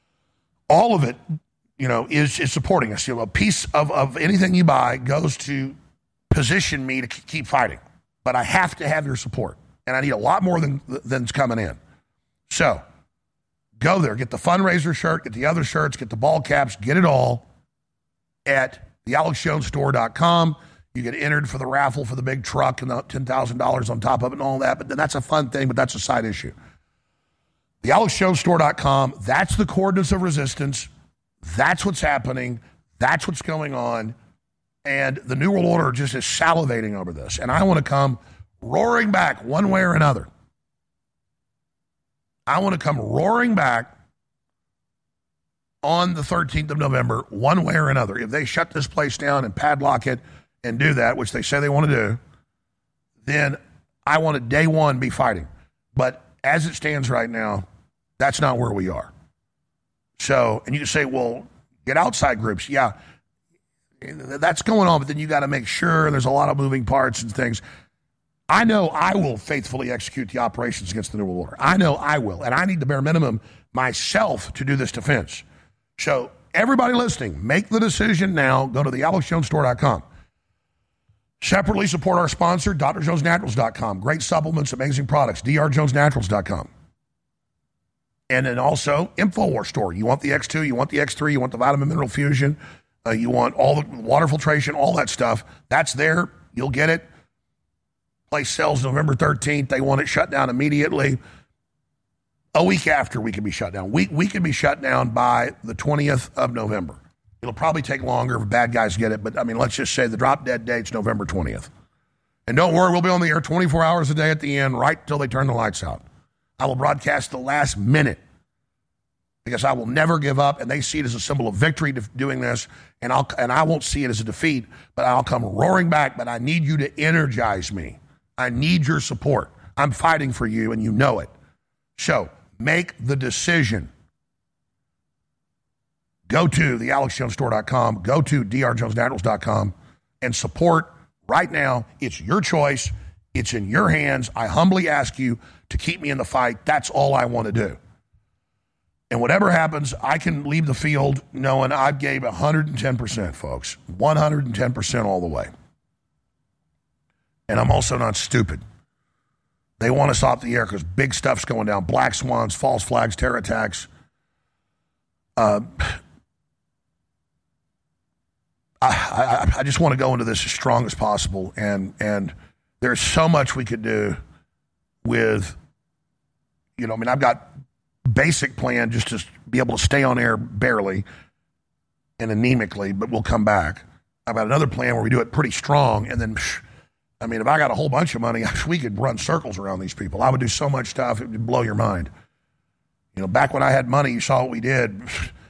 All of it, you know, is, is supporting us. You know, a piece of, of anything you buy goes to position me to keep fighting. But I have to have your support. And I need a lot more than than's coming in. So go there, get the fundraiser shirt, get the other shirts, get the ball caps, get it all at the alex jones store dot com. You get entered for the raffle for the big truck and the ten thousand dollars on top of it and all that. But then that's a fun thing, but that's a side issue. The alex jones store dot com, that's the coordinates of resistance. That's what's happening. That's what's going on. And the New World Order just is salivating over this. And I want to come roaring back one way or another. I want to come roaring back on the thirteenth of November, one way or another. If they shut this place down and padlock it and do that, which they say they want to do, then I want to day one be fighting. But as it stands right now, that's not where we are. So, and you can say, well, get outside groups. Yeah, that's going on, but then you got to make sure there's a lot of moving parts and things. I know I will faithfully execute the operations against the New World Order. I know I will, and I need the bare minimum myself to do this defense. So everybody listening, make the decision now. Go to the alex jones store dot com. Separately support our sponsor, d r jones naturals dot com. Great supplements, amazing products, d r jones naturals dot com. And then also InfoWars store. You want the X two, you want the X three, you want the vitamin mineral fusion, uh, you want all the water filtration, all that stuff. That's there. You'll get it. Place sells November thirteenth. They want it shut down immediately. A week after we can be shut down. We, we can be shut down by the twentieth of November. It'll probably take longer if bad guys get it, but I mean, let's just say the drop dead date's November twentieth. And don't worry, we'll be on the air twenty-four hours a day at the end, right till they turn the lights out. I will broadcast the last minute because I will never give up, and they see it as a symbol of victory to doing this, and I'll and I won't see it as a defeat, but I'll come roaring back. But I need you to energize me. I need your support. I'm fighting for you, and you know it. So make the decision. Go to the alex jones store dot com, go to d r jones naturals dot com, and support right now. It's your choice. It's in your hands. I humbly ask you to keep me in the fight. That's all I want to do. And whatever happens, I can leave the field knowing I gave one hundred ten percent, folks. one hundred ten percent all the way. And I'm also not stupid. They want us off the air because big stuff's going down. Black swans, false flags, terror attacks. Uh, I, I, I just want to go into this as strong as possible. And, and there's so much we could do with, you know, I mean, I've got basic plan just to be able to stay on air barely and anemically, but we'll come back. I've got another plan where we do it pretty strong, and then, I mean, if I got a whole bunch of money, we could run circles around these people. I would do so much stuff, it would blow your mind. You know, back when I had money, you saw what we did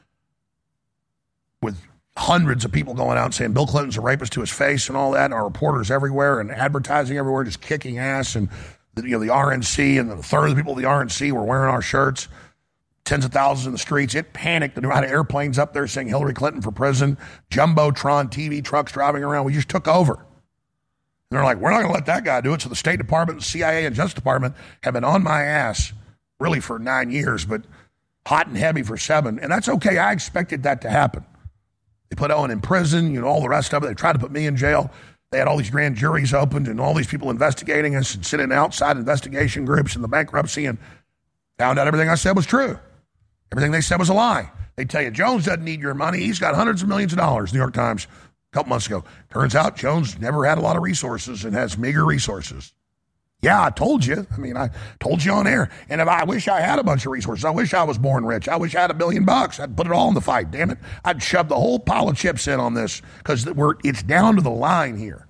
with hundreds of people going out and saying Bill Clinton's a rapist to his face and all that, and our reporters everywhere and advertising everywhere just kicking ass, and the, you know, the R N C, and the third of the people of the R N C were wearing our shirts. Tens of thousands in the streets. It panicked. The amount of airplanes up there saying Hillary Clinton for prison, Jumbotron T V trucks driving around. We just took over. And they're like, we're not going to let that guy do it. So the State Department, the C I A, and Justice Department have been on my ass really for nine years, but hot and heavy for seven. And that's okay. I expected that to happen. They put Owen in prison, you know, all the rest of it. They tried to put me in jail. They had all these grand juries opened and all these people investigating us and sitting outside investigation groups in the bankruptcy, and found out everything I said was true. Everything they said was a lie. They tell you, Jones doesn't need your money. He's got hundreds of millions of dollars, New York Times, a couple months ago. Turns out Jones never had a lot of resources and has meager resources. Yeah, I told you. I mean, I told you on air. And if I wish I had a bunch of resources, I wish I was born rich. I wish I had a billion bucks. I'd put it all in the fight. Damn it. I'd shove the whole pile of chips in on this because we're it's down to the line here.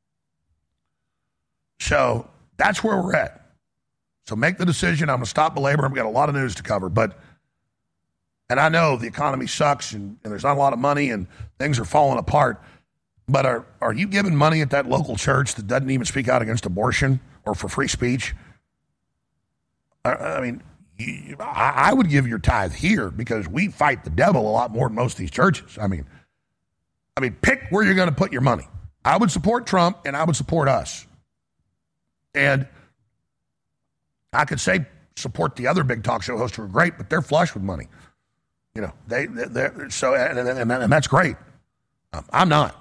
So that's where we're at. So make the decision. I'm going to stop belaboring. We've got a lot of news to cover, but and I know the economy sucks and, and there's not a lot of money and things are falling apart, but are, are you giving money at that local church that doesn't even speak out against abortion or for free speech? I, I mean, you, I, I would give your tithe here because we fight the devil a lot more than most of these churches. I mean, I mean, pick where you're going to put your money. I would support Trump and I would support us. And I could say support the other big talk show hosts who are great, but they're flush with money. You know, they, they're, so, and, and, and that's great. Um, I'm not.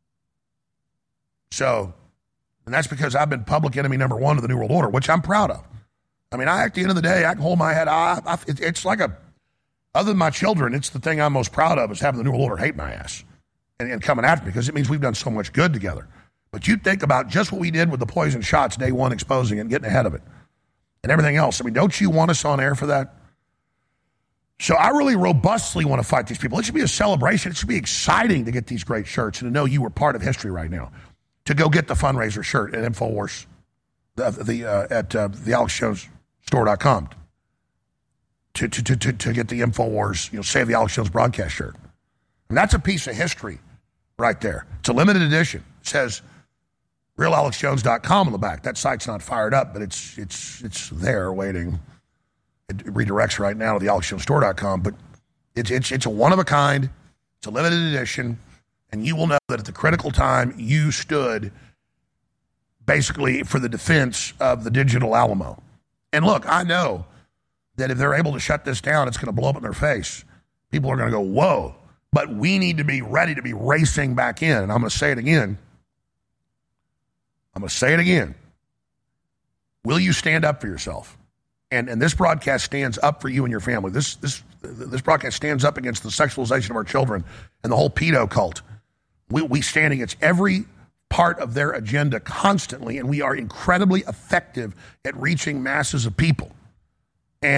So, and that's because I've been public enemy number one of the New World Order, which I'm proud of. I mean, I, at the end of the day, I can hold my head. I, I, it, it's like a, other than my children, it's the thing I'm most proud of is having the New World Order hate my ass and, and coming after me because it means we've done so much good together. But you think about just what we did with the poison shots day one, exposing it and getting ahead of it and everything else. I mean, don't you want us on air for that? So I really robustly want to fight these people. It should be a celebration. It should be exciting to get these great shirts and to know you were part of history right now. To go get the fundraiser shirt at InfoWars, the, the, uh, at uh, the alex jones store dot com. To, to, to, to, to get the InfoWars, you know, Save the Alex Jones broadcast shirt. And that's a piece of history right there. It's a limited edition. It says real alex jones dot com on the back. That site's not fired up, but it's it's it's there waiting. It redirects right now to the alex jones store dot com, but it's, it's, it's a one-of-a-kind, it's a limited edition, and you will know that at the critical time, you stood basically for the defense of the digital Alamo. And look, I know that if they're able to shut this down, it's going to blow up in their face. People are going to go, whoa, but we need to be ready to be racing back in. And I'm going to say it again. I'm going to say it again. Will you stand up for yourself? And and this broadcast stands up for you and your family. This this this broadcast stands up against the sexualization of our children and the whole pedo cult. We we stand against every part of their agenda constantly, and we are incredibly effective at reaching masses of people. And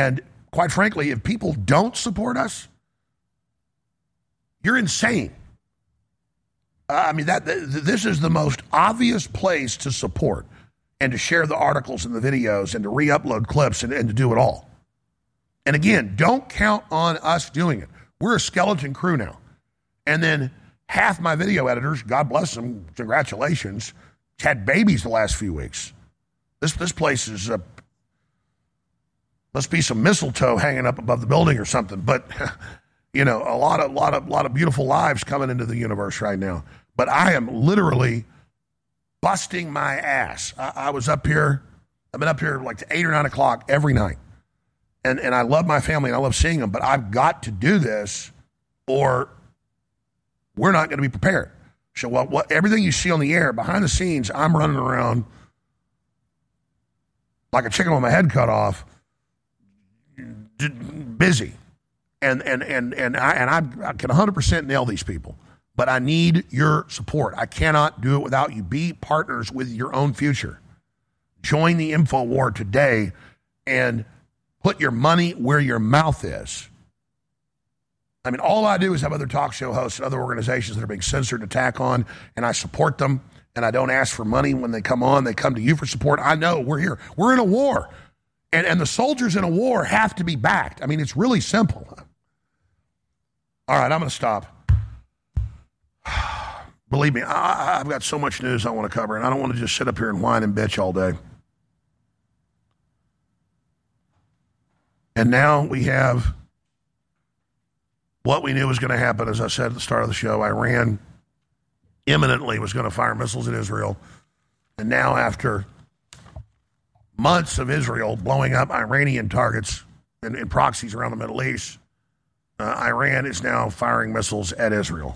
quite frankly, if people don't support us, you're insane. Uh, I mean, that th- this is the most obvious place to support and to share the articles and the videos and to re-upload clips and, and to do it all. And again, don't count on us doing it. We're a skeleton crew now. And then half my video editors, God bless them, congratulations, had babies the last few weeks. This this place is, uh, must be some mistletoe hanging up above the building or something. But, you know, a lot of, lot of, lot of beautiful lives coming into the universe right now. But I am literally busting my ass. I, I was up here, I've been up here like to eight or nine o'clock every night. And and I love my family and I love seeing them, but I've got to do this or we're not going to be prepared. So what, what everything you see on the air, behind the scenes, I'm running around like a chicken with my head cut off, busy. And and and and I and I, I can one hundred percent nail these people. But I need your support. I cannot do it without you. Be partners with your own future. Join the InfoWar today and put your money where your mouth is. I mean, all I do is have other talk show hosts and other organizations that are being censored to tack on, and I support them, and I don't ask for money when they come on. They come to you for support. I know we're here. We're in a war, and, and the soldiers in a war have to be backed. I mean, it's really simple. All right, I'm going to stop. Believe me, I, I've got so much news I want to cover, and I don't want to just sit up here and whine and bitch all day. And now we have what we knew was going to happen, as I said at the start of the show. Iran imminently was going to fire missiles at Israel. And now after months of Israel blowing up Iranian targets and, and proxies around the Middle East, uh, Iran is now firing missiles at Israel.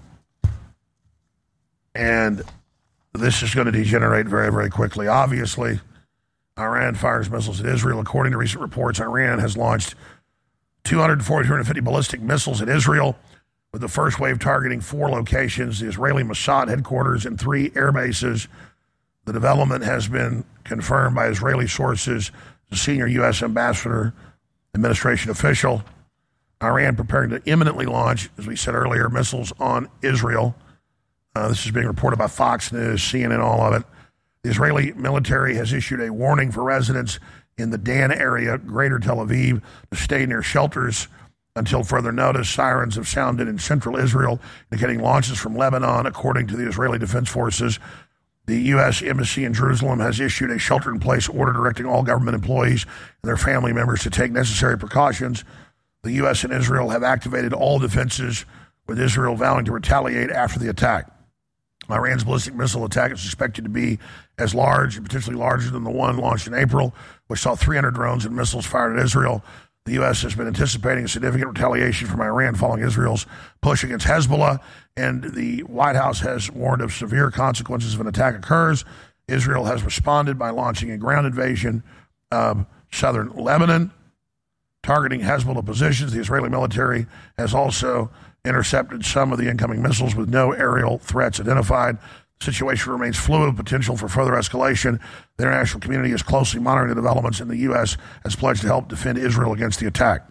And this is going to degenerate very, very quickly. Obviously, Iran fires missiles at Israel. According to recent reports, Iran has launched two hundred forty, two hundred fifty ballistic missiles at Israel, with the first wave targeting four locations, the Israeli Mossad headquarters and three air bases. The development has been confirmed by Israeli sources, the senior U S ambassador, administration official. Iran preparing to imminently launch, as we said earlier, missiles on Israel. Uh, this is being reported by Fox News, C N N, all of it. The Israeli military has issued a warning for residents in the Dan area, Greater Tel Aviv, to stay near shelters until further notice. Sirens have sounded in central Israel, indicating launches from Lebanon, according to the Israeli Defense Forces. The U S Embassy in Jerusalem has issued a shelter-in-place order directing all government employees and their family members to take necessary precautions. The U S and Israel have activated all defenses, with Israel vowing to retaliate after the attack. Iran's ballistic missile attack is suspected to be as large and potentially larger than the one launched in April, which saw three hundred drones and missiles fired at Israel. The U S has been anticipating a significant retaliation from Iran following Israel's push against Hezbollah, and the White House has warned of severe consequences if an attack occurs. Israel has responded by launching a ground invasion of southern Lebanon, targeting Hezbollah positions. The Israeli military has also intercepted some of the incoming missiles with no aerial threats identified. The situation remains fluid with potential for further escalation. The international community is closely monitoring the developments, and the U S has pledged to help defend Israel against the attack.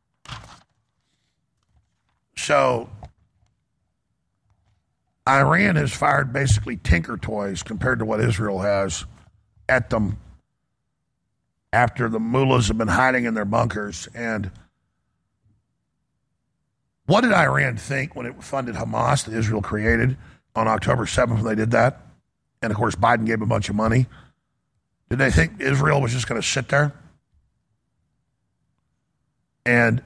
So, Iran has fired basically tinker toys compared to what Israel has at them after the mullahs have been hiding in their bunkers. And what did Iran think when it funded Hamas that Israel created on October seventh when they did that? And, of course, Biden gave a bunch of money. Did they think Israel was just going to sit there? And,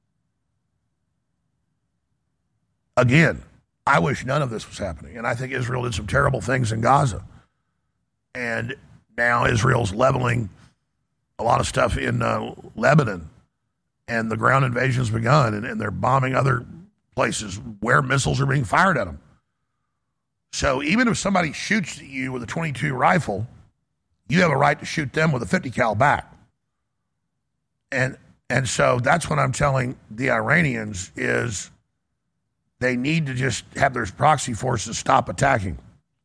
again, I wish none of this was happening. And I think Israel did some terrible things in Gaza. And now Israel's leveling a lot of stuff in uh, Lebanon. And the ground invasion's begun, and, and they're bombing other places where missiles are being fired at them. So even if somebody shoots at you with a twenty-two rifle, you have a right to shoot them with a fifty cal back. And and so that's what I'm telling the Iranians is they need to just have their proxy forces stop attacking.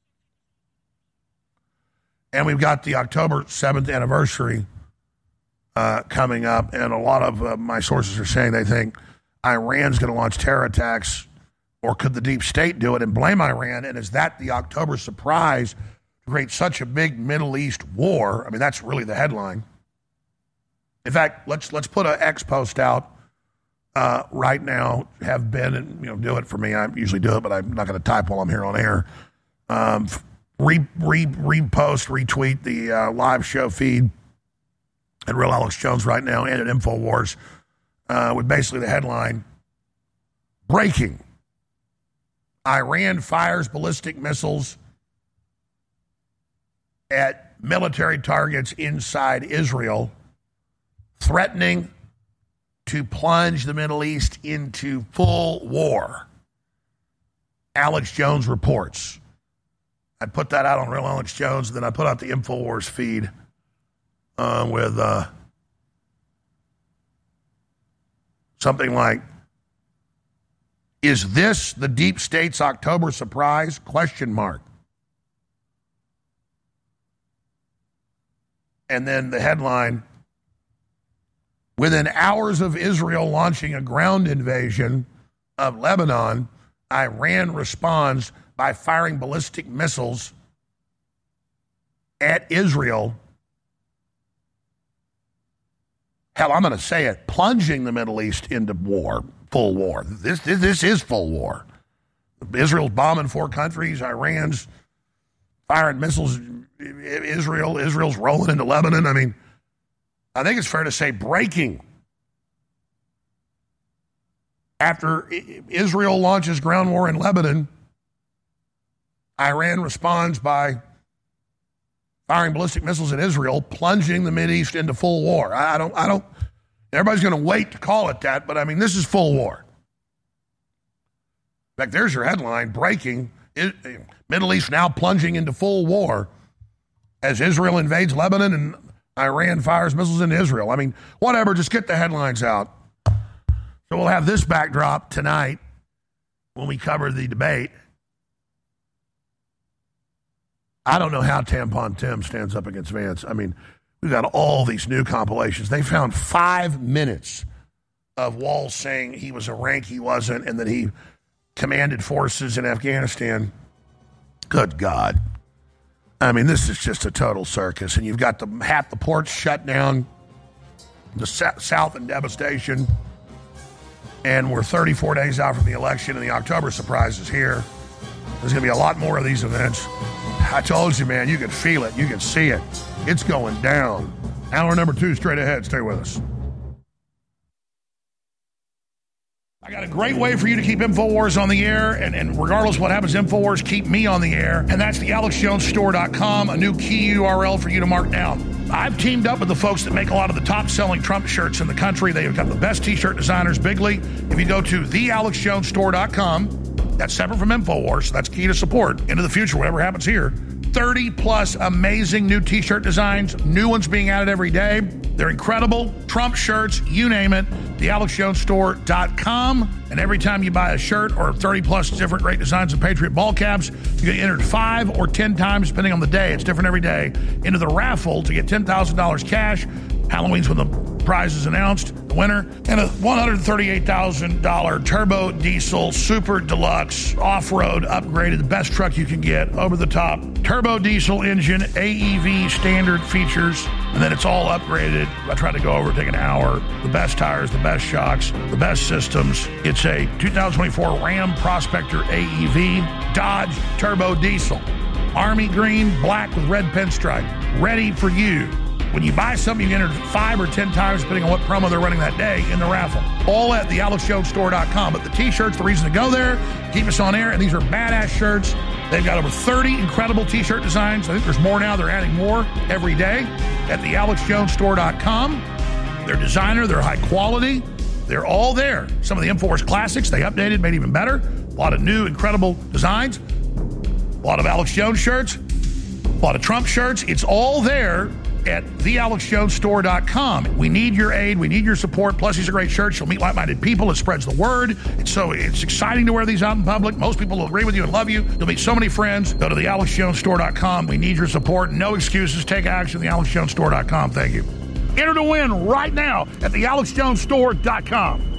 And we've got the October seventh anniversary uh, coming up. And a lot of uh, my sources are saying they think Iran's going to launch terror attacks, or could the deep state do it and blame Iran? And is that the October surprise to create such a big Middle East war? I mean, that's really the headline. In fact, let's let's put an X post out uh, right now. Have been, and you know, do it for me. I usually do it, but I'm not going to type while I'm here on air. Um, re, re, repost, retweet the uh, live show feed at Real Alex Jones right now and at InfoWars uh, with basically the headline: breaking. Iran fires ballistic missiles at military targets inside Israel, threatening to plunge the Middle East into full war. Alex Jones reports. I put that out on Real Alex Jones, and then I put out the InfoWars feed uh, with uh, something like, is this the deep state's October surprise? Question mark. And then the headline: within hours of Israel launching a ground invasion of Lebanon, Iran responds by firing ballistic missiles at Israel. Hell, I'm going to say it, plunging the Middle East into war. Full war. This, this this is full war. Israel's bombing four countries. Iran's firing missiles. Israel Israel's rolling into Lebanon. I mean, I think it's fair to say breaking. After Israel launches ground war in Lebanon, Iran responds by firing ballistic missiles at Israel, plunging the Mideast into full war. I don't I don't. Everybody's going to wait to call it that, but I mean, this is full war. In fact, there's your headline: breaking, Middle East now plunging into full war as Israel invades Lebanon and Iran fires missiles into Israel. I mean, whatever, just get the headlines out. So we'll have this backdrop tonight when we cover the debate. I don't know how Tampon Tim stands up against Vance. I mean, we've got all these new compilations. They found five minutes of Walls saying he was a rank he wasn't and that he commanded forces in Afghanistan. Good God. I mean, this is just a total circus. And you've got the half the ports shut down, the South in devastation. And we're thirty-four days out from the election, and the October surprise is here. There's going to be a lot more of these events. I told you, man, you can feel it. You can see it. It's going down. Hour number two straight ahead. Stay with us. I got a great way for you to keep InfoWars on the air, and, and regardless of what happens, InfoWars keep me on the air, and that's the alex jones store dot com, a new key U R L for you to mark down. I've teamed up with the folks that make a lot of the top-selling Trump shirts in the country. They've got the best T-shirt designers, Bigly. If you go to the alex jones store dot com, that's separate from InfoWars, so that's key to support into the future, whatever happens here. thirty plus amazing new T-shirt designs, new ones being added every day. They're incredible. Trump shirts, you name it, the alex jones store dot com. And every time you buy a shirt or thirty plus different great designs of Patriot ball caps, you get entered five or ten times, depending on the day. It's different every day, into the raffle to get ten thousand dollars cash. Halloween's when the prize is announced, the winner, and a one hundred thirty-eight thousand dollars turbo diesel super deluxe off-road upgraded, the best truck you can get, over the top turbo diesel engine, A E V standard features, and then it's all upgraded. I tried to go over, take an hour. The best tires, the best shocks, the best systems. It's a two thousand twenty-four Ram Prospector A E V Dodge turbo diesel, army green, black with red pinstripe, ready for you. When you buy something, you can enter five or ten times, depending on what promo they're running that day, in the raffle. All at the alex jones store dot com. But the T-shirts, the reason to go there, keep us on air, and these are badass shirts. They've got over thirty incredible T-shirt designs. I think there's more now. They're adding more every day at the alex jones store dot com. They're designer. They're high quality. They're all there. Some of the InfoWars classics, they updated, made even better. A lot of new, incredible designs. A lot of Alex Jones shirts. A lot of Trump shirts. It's all there at the alex jones store dot com. We need your aid. We need your support. Plus, these are great shirts. You'll meet like-minded people. It spreads the word. It's so it's exciting to wear these out in public. Most people will agree with you and love you. You'll meet so many friends. Go to the alex jones store dot com. We need your support. No excuses. Take action. the alex jones store dot com. Thank you. Enter to win right now at the alex jones store dot com.